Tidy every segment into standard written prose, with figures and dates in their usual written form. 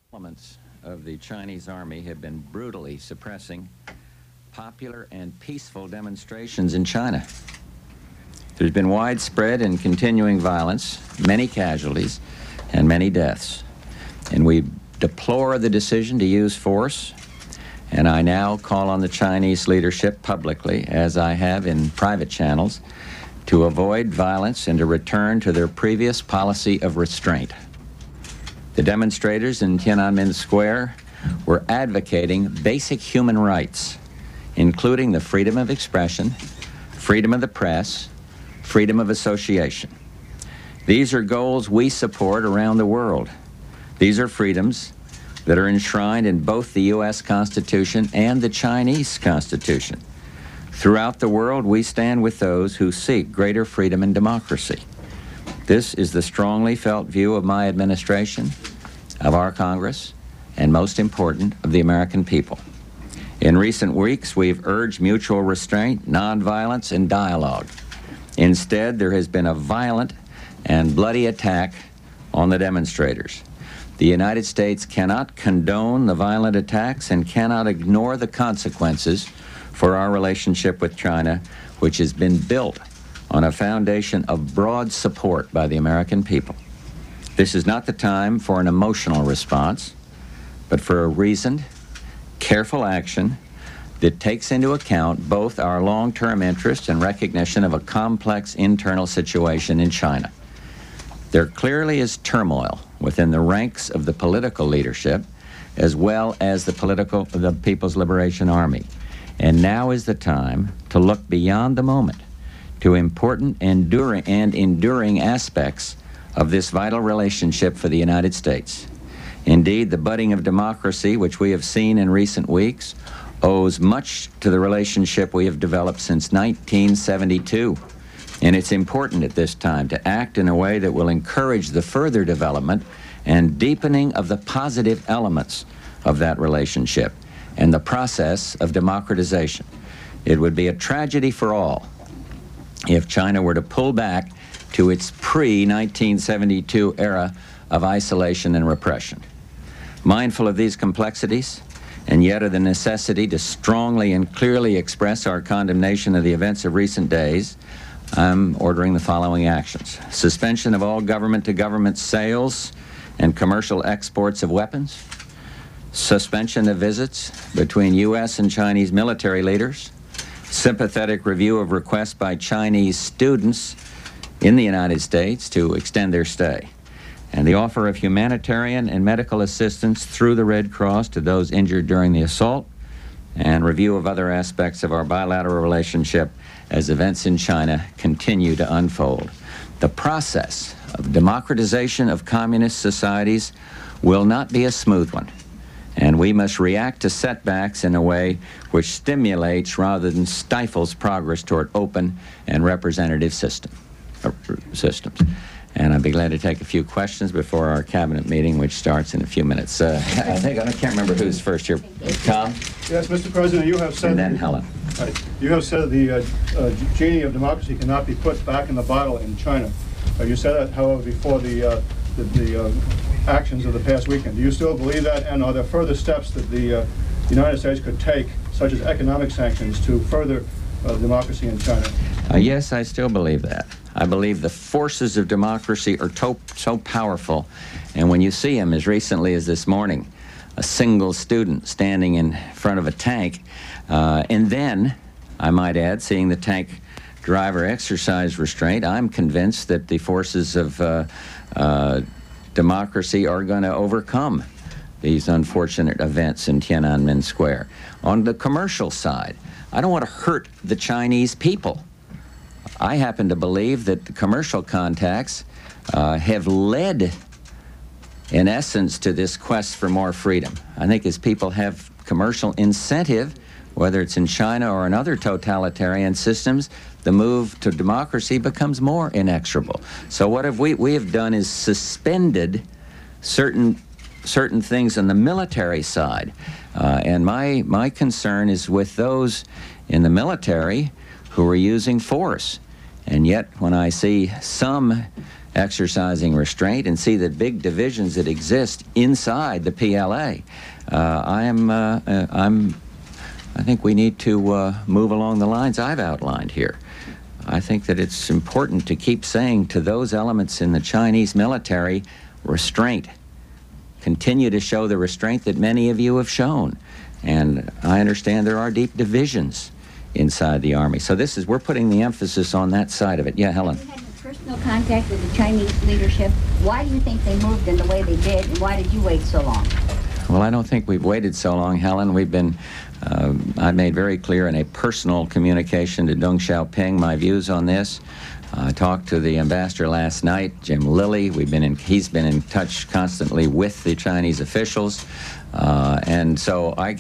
Elements of the Chinese army have been brutally suppressing popular and peaceful demonstrations in China. There's been widespread and continuing violence, many casualties, and many deaths. And we deplore the decision to use force, and I now call on the Chinese leadership publicly, as I have in private channels, to avoid violence and to return to their previous policy of restraint. The demonstrators in Tiananmen Square were advocating basic human rights, including the freedom of expression, freedom of the press, freedom of association. These are goals we support around the world. These are freedoms that are enshrined in both the U.S. Constitution and the Chinese Constitution. Throughout the world, we stand with those who seek greater freedom and democracy. This is the strongly felt view of my administration, of our Congress, and most important, of the American people. In recent weeks, we've urged mutual restraint, nonviolence, and dialogue. Instead, there has been a violent and bloody attack on the demonstrators. The United States cannot condone the violent attacks and cannot ignore the consequences for our relationship with China, which has been built on a foundation of broad support by the American people. This is not the time for an emotional response, but for a reasoned, careful action that takes into account both our long-term interest and recognition of a complex internal situation in China. There clearly is turmoil within the ranks of the political leadership as well as the People's Liberation Army. And now is the time to look beyond the moment to important and enduring aspects of this vital relationship for the United States. Indeed, the budding of democracy, which we have seen in recent weeks, owes much to the relationship we have developed since 1972. And it's important at this time to act in a way that will encourage the further development and deepening of the positive elements of that relationship and the process of democratization. It would be a tragedy for all if China were to pull back to its pre-1972 era of isolation and repression. Mindful of these complexities, and yet of the necessity to strongly and clearly express our condemnation of the events of recent days, I'm ordering the following actions. Suspension of all government-to-government sales and commercial exports of weapons. Suspension of visits between U.S. and Chinese military leaders. Sympathetic review of requests by Chinese students in the United States to extend their stay. And the offer of humanitarian and medical assistance through the Red Cross to those injured during the assault. And review of other aspects of our bilateral relationship as events in China continue to unfold. The process of democratization of communist societies will not be a smooth one, and we must react to setbacks in a way which stimulates rather than stifles progress toward open and representative systems. And I'd be glad to take a few questions before our cabinet meeting, which starts in a few minutes. I can't remember who's first here. Tom? Yes, Mr. President, you have said... And then Helen. Right. You have said the genie of democracy cannot be put back in the bottle in China. You said that, however, before the actions of the past weekend. Do you still believe that, and are there further steps that the United States could take, such as economic sanctions, to further democracy in China? Yes, I still believe that. I believe the forces of democracy are so powerful, and when you see them, as recently as this morning, a single student standing in front of a tank, and then, I might add, seeing the tank driver exercise restraint, I'm convinced that the forces of democracy are going to overcome these unfortunate events in Tiananmen Square. On the commercial side, I don't want to hurt the Chinese people. I happen to believe that the commercial contacts have led, in essence, to this quest for more freedom. I think as people have commercial incentive, whether it's in China or in other totalitarian systems, the move to democracy becomes more inexorable. So what we have done is suspended certain things on the military side. And my concern is with those in the military who are using force. And yet, when I see some exercising restraint and see the big divisions that exist inside the PLA. I think we need to move along the lines I've outlined here. I think that it's important to keep saying to those elements in the Chinese military, restraint. Continue to show the restraint that many of you have shown. And I understand there are deep divisions inside the Army. So we're putting the emphasis on that side of it. Yeah, Helen. You had personal contact with the Chinese leadership. Why do you think they moved in the way they did, and why did you wait so long? Well, I don't think we've waited so long, Helen. We've been, I made very clear in a personal communication to Deng Xiaoping my views on this. I talked to the ambassador last night, Jim Lilly. He's been in touch constantly with the Chinese officials. And so I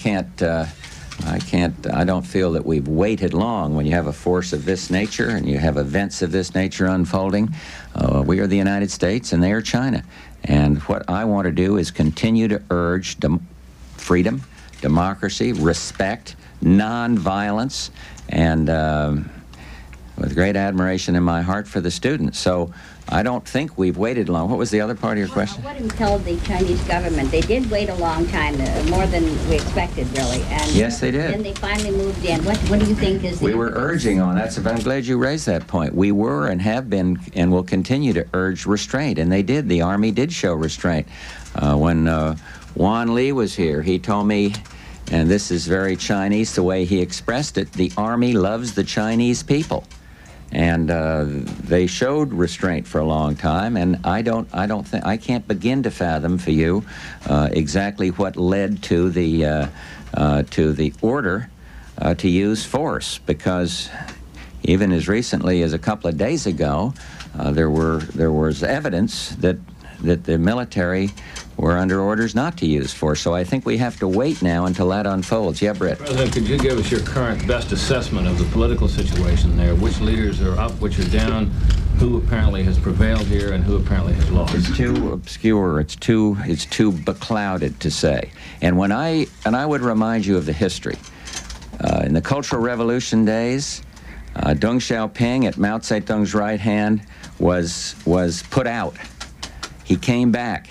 don't feel that we've waited long when you have a force of this nature and you have events of this nature unfolding. We are the United States and they are China. And what I want to do is continue to urge freedom, democracy, respect, nonviolence, and with great admiration in my heart for the students. So I don't think we've waited long. What was the other part of your question? What do you tell the Chinese government? They did wait a long time, more than we expected, really. And yes, they did. Then they finally moved in. What do you think is the... We were urging on that. I'm glad you raised that point. We were and have been and will continue to urge restraint, and they did. The Army did show restraint. When Juan Lee was here, he told me, and this is very Chinese, the way he expressed it, the Army loves the Chinese people. And they showed restraint for a long time, and I can't begin to fathom for you exactly what led to the order to use force, because even as recently as a couple of days ago, there was evidence that the military were under orders not to use force. So I think we have to wait now until that unfolds. Yeah, Britt. President, could you give us your current best assessment of the political situation there? Which leaders are up, which are down, who apparently has prevailed here, and who apparently has lost? It's too obscure. It's too beclouded to say. And I would remind you of the history. In the Cultural Revolution days, Deng Xiaoping at Mao Zedong's right hand was put out. He came back.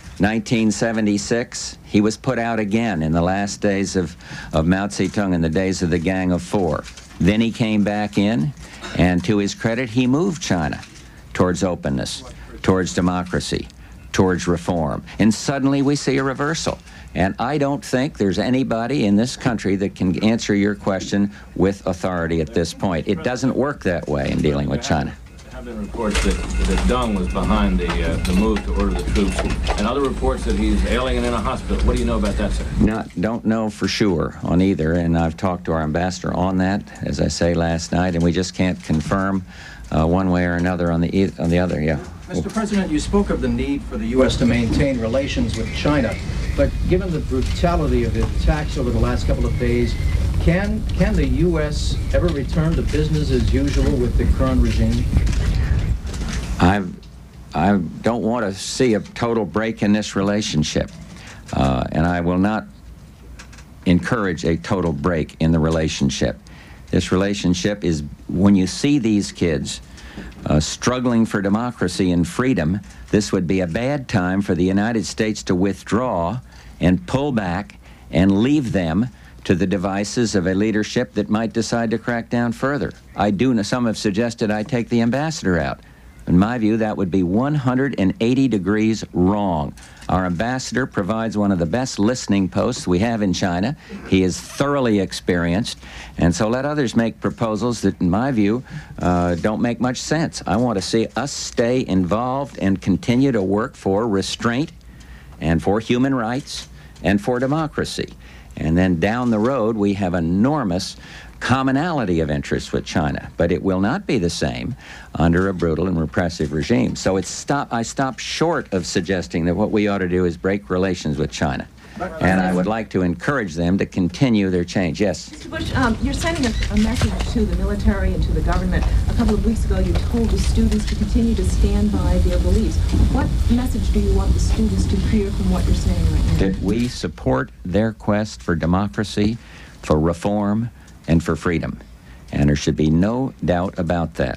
1976, he was put out again in the last days of Mao Zedong, in the days of the Gang of Four. Then he came back in, and to his credit, he moved China towards openness, towards democracy, towards reform. And suddenly we see a reversal. And I don't think there's anybody in this country that can answer your question with authority at this point. It doesn't work that way in dealing with China. There have been reports that Deng was behind the move to order the troops, and other reports that he's ailing and in a hospital. What do you know about that, sir? Don't know for sure on either, and I've talked to our ambassador on that, as I say, last night, and we just can't confirm one way or another on the other. Yeah. Mr. President, you spoke of the need for the U.S. to maintain relations with China, but given the brutality of the attacks over the last couple of days, can the U.S. ever return to business as usual with the current regime? I don't want to see a total break in this relationship, and I will not encourage a total break in the relationship. This relationship is, when you see these kids struggling for democracy and freedom, this would be a bad time for the United States to withdraw and pull back and leave them to the devices of a leadership that might decide to crack down further. Some have suggested I take the ambassador out. In my view, that would be 180 degrees wrong. Our ambassador provides one of the best listening posts we have in China. He is thoroughly experienced, and so let others make proposals that, in my view, don't make much sense. I want to see us stay involved and continue to work for restraint and for human rights and for democracy. And then down the road, we have enormous commonality of interests with China, but it will not be the same under a brutal and repressive regime. So I stop short of suggesting that what we ought to do is break relations with China. And I would like to encourage them to continue their change. Yes? Mr. Bush, you're sending a message to the military and to the government. A couple of weeks ago, you told the students to continue to stand by their beliefs. What message do you want the students to hear from what you're saying right now? That we support their quest for democracy, for reform, and for freedom. And there should be no doubt about that.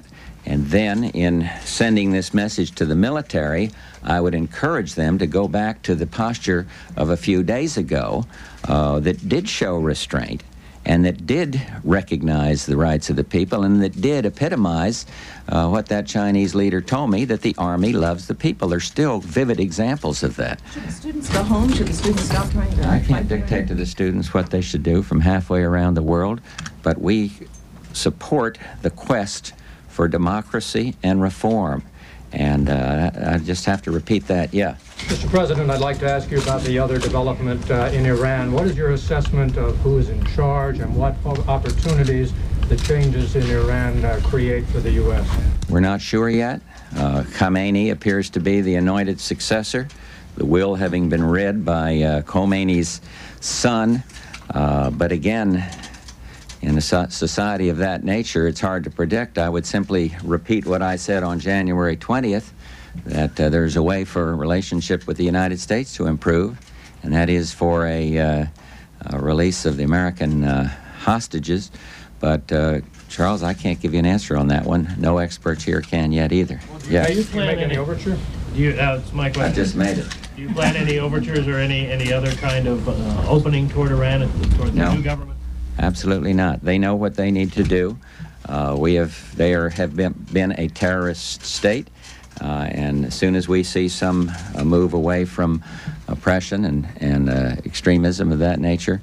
And then in sending this message to the military, I would encourage them to go back to the posture of a few days ago that did show restraint and that did recognize the rights of the people and that did epitomize what that Chinese leader told me, that the Army loves the people. There's still vivid examples of that. Should the students go home? Should the students stop trying to I fight can't their dictate to the students what they should do from halfway around the world, but we support the quest for democracy and reform. And I just have to repeat that, yeah. Mr. President, I'd like to ask you about the other development in Iran. What is your assessment of who is in charge and what opportunities the changes in Iran create for the U.S.? We're not sure yet. Khamenei appears to be the anointed successor, the will having been read by Khomeini's son. But again, in a society of that nature, it's hard to predict. I would simply repeat what I said on January 20th, that there's a way for a relationship with the United States to improve, and that is for a release of the American hostages. But, Charles, I can't give you an answer on that one. No experts here can yet either. Yeah. Do you make any overture? It's my question. I just made it. Do you plan any overtures or any other kind of opening toward Iran, toward the No. new government? Absolutely not. They know what they need to do. They have been a terrorist state, and as soon as we see some move away from oppression and extremism of that nature,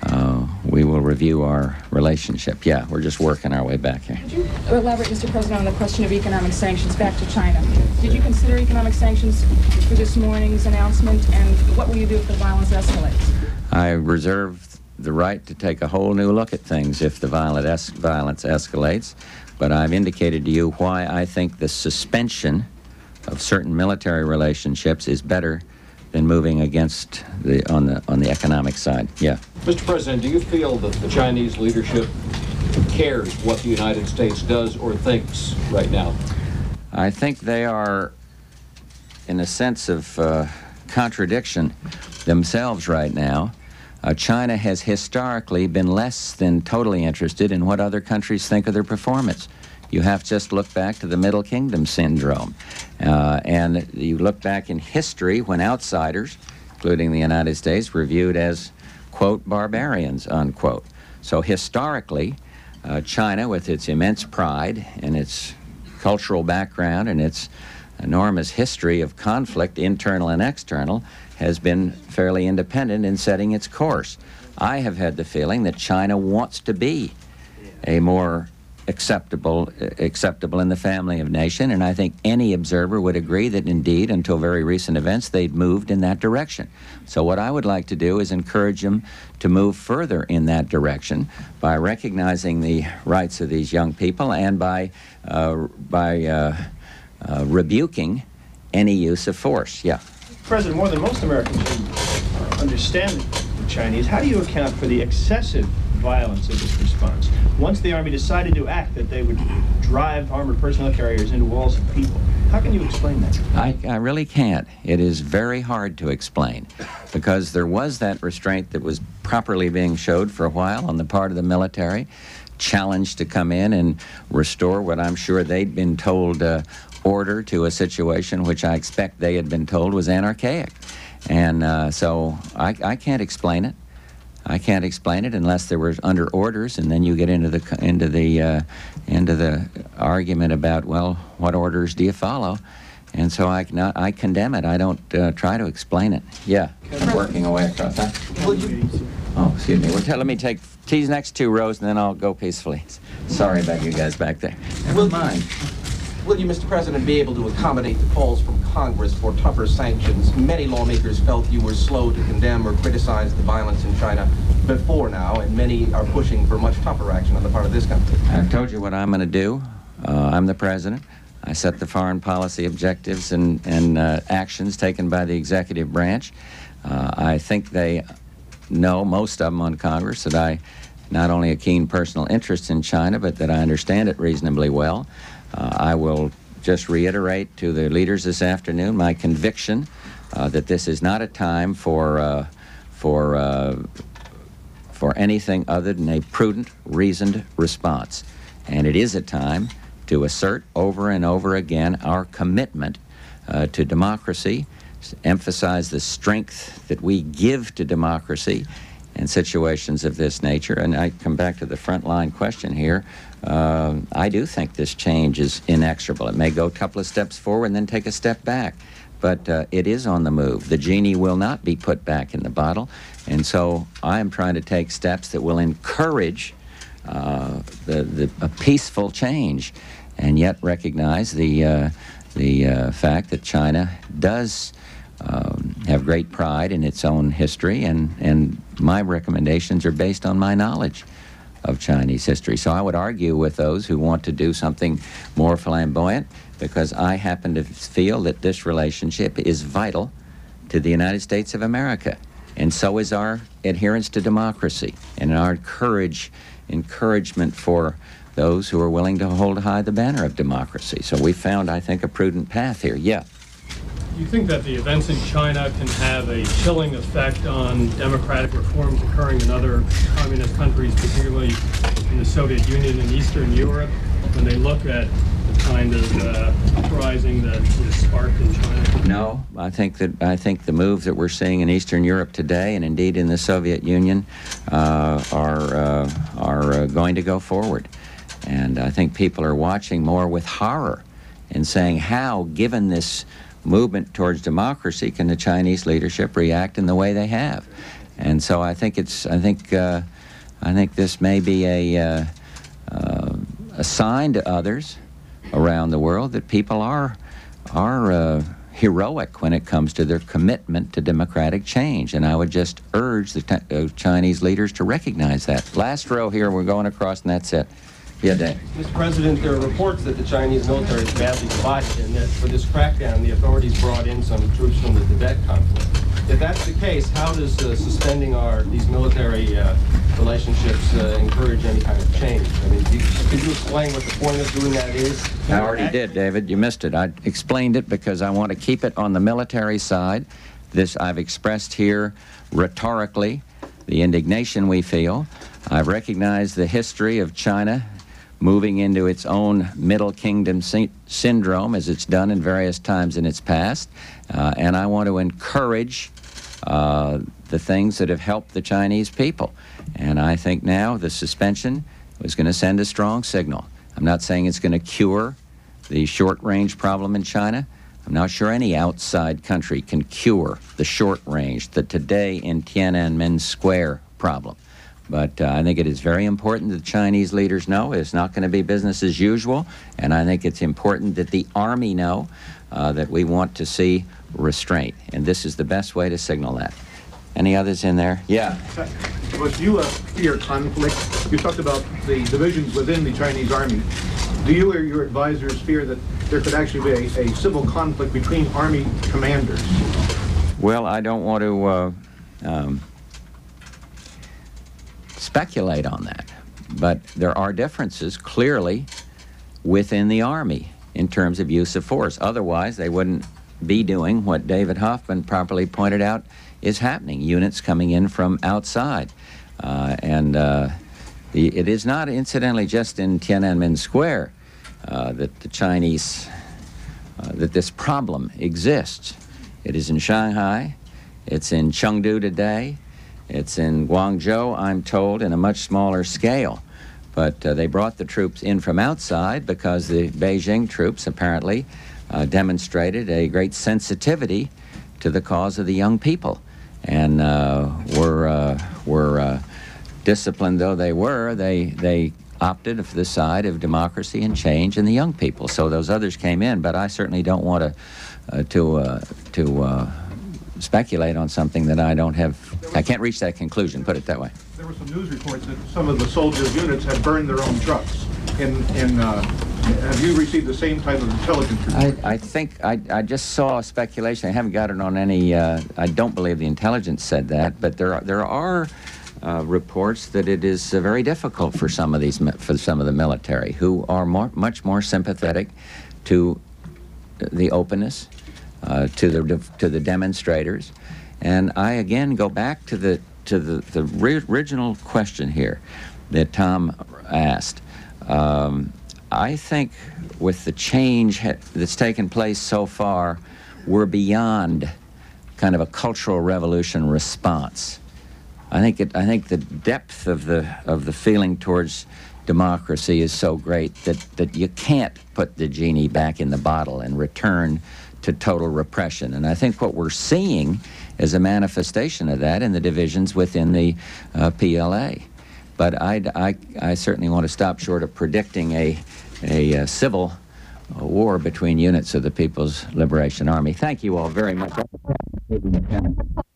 we will review our relationship. Yeah, we're just working our way back here. Could you elaborate, Mr. President, on the question of economic sanctions back to China? Did you consider economic sanctions for this morning's announcement, and what will you do if the violence escalates? I reserve the right to take a whole new look at things if the violence escalates, but I've indicated to you why I think the suspension of certain military relationships is better than moving against on the economic side. Yeah. Mr. President, do you feel that the Chinese leadership cares what the United States does or thinks right now? I think they are, in a sense of contradiction themselves right now. China has historically been less than totally interested in what other countries think of their performance. You have to just look back to the Middle Kingdom syndrome. And you look back in history when outsiders, including the United States, were viewed as, quote, barbarians, unquote. So historically, China, with its immense pride and its cultural background and its enormous history of conflict, internal and external, has been fairly independent in setting its course. I have had the feeling that China wants to be a more acceptable in the family of nation, and I think any observer would agree that indeed, until very recent events, they'd moved in that direction. So what I would like to do is encourage them to move further in that direction by recognizing the rights of these young people and by rebuking any use of force. Yeah. President, more than most Americans understand the Chinese, how do you account for the excessive violence of this response? Once the Army decided to act, that they would drive armored personnel carriers into walls of people. How can you explain that? I really can't. It is very hard to explain because there was that restraint that was properly being showed for a while on the part of the military, challenged to come in and restore what I'm sure they'd been told order to a situation which I expect they had been told was anarchaic. And so I can't explain it. I can't explain it unless there was under orders, and then you get into the argument about, well, what orders do you follow? And so I condemn it. I don't try to explain it. Yeah, working away across that. Oh, excuse me. Let me take these next two rows, and then I'll go peacefully. Sorry about you guys back there. Never mind. Will you, Mr. President, be able to accommodate the calls from Congress for tougher sanctions? Many lawmakers felt you were slow to condemn or criticize the violence in China before now, and many are pushing for much tougher action on the part of this country. I've told you what I'm going to do. I'm the president. I set the foreign policy objectives and actions taken by the executive branch. I think they know, most of them on Congress, that I not only a keen personal interest in China, but that I understand it reasonably well. I will just reiterate to the leaders this afternoon my conviction that this is not a time for anything other than a prudent, reasoned response. And it is a time to assert over and over again our commitment to democracy, emphasize the strength that we give to democracy in situations of this nature. And I come back to the frontline question here. I do think this change is inexorable. It may go a couple of steps forward and then take a step back, but it is on the move. The genie will not be put back in the bottle, and so I am trying to take steps that will encourage a peaceful change, and yet recognize the fact that China does have great pride in its own history, and my recommendations are based on my knowledge of Chinese history. So I would argue with those who want to do something more flamboyant, because I happen to feel that this relationship is vital to the United States of America, and so is our adherence to democracy and our encouragement for those who are willing to hold high the banner of democracy. So we found, I think, a prudent path here. Yeah. Do you think that the events in China can have a chilling effect on democratic reforms occurring in other communist countries, particularly in the Soviet Union and Eastern Europe, when they look at the kind of uprising that is sparked in China? No, I think the moves that we're seeing in Eastern Europe today, and indeed in the Soviet Union, are going to go forward. And I think people are watching more with horror and saying, how, given this movement towards democracy, can the Chinese leadership react in the way they have? And so I think this may be a sign to others around the world that people are heroic when it comes to their commitment to democratic change. And I would just urge the Chinese leaders to recognize that. Last row here, we're going across, and that's it. Yeah, Dave. Mr. President, there are reports that the Chinese military is badly divided, and that for this crackdown, the authorities brought in some troops from the Tibet conflict. If that's the case, how does suspending these military relationships encourage any kind of change? I mean, could you explain what the point of doing that is? I already did, David. You missed it. I explained it because I want to keep it on the military side. This I've expressed here rhetorically, the indignation we feel. I've recognized the history of China moving into its own Middle Kingdom syndrome, as it's done in various times in its past. And I want to encourage the things that have helped the Chinese people. And I think now the suspension was going to send a strong signal. I'm not saying it's going to cure the short-range problem in China. I'm not sure any outside country can cure the short-range, the today in Tiananmen Square problem. But I think it is very important that the Chinese leaders know it's not going to be business as usual, and I think it's important that the Army know that we want to see restraint, and this is the best way to signal that. Any others in there? Yeah. But you fear conflict. You talked about the divisions within the Chinese Army. Do you or your advisors fear that there could actually be a civil conflict between Army commanders? Well, I don't want to speculate on that, but there are differences clearly within the Army in terms of use of force. Otherwise, they wouldn't be doing what David Hoffman properly pointed out is happening, units coming in from outside. It is not, incidentally, just in Tiananmen Square that the Chinese, that this problem exists. It is in Shanghai, it's in Chengdu today, it's in Guangzhou, I'm told, in a much smaller scale. But they brought the troops in from outside because the Beijing troops apparently demonstrated a great sensitivity to the cause of the young people. And were disciplined though they were, they opted for the side of democracy and change in the young people. So those others came in, but I certainly don't want to speculate on something that I can't reach that conclusion, put it that way. There were some news reports that some of the soldiers' units had burned their own trucks. Have you received the same type of intelligence report? I think I just saw speculation. I haven't got it on any. I don't believe the intelligence said that, but there are reports that it is very difficult for some of the military who are much more sympathetic to the openness, to the demonstrators, and I again go back to the original question here that Tom asked. I think with the change that's taken place so far, we're beyond kind of a cultural revolution response. I think the depth of the feeling towards democracy is so great that you can't put the genie back in the bottle and return to total repression. And I think what we're seeing is a manifestation of that in the divisions within the PLA. But I certainly want to stop short of predicting a civil war between units of the People's Liberation Army. Thank you all very much.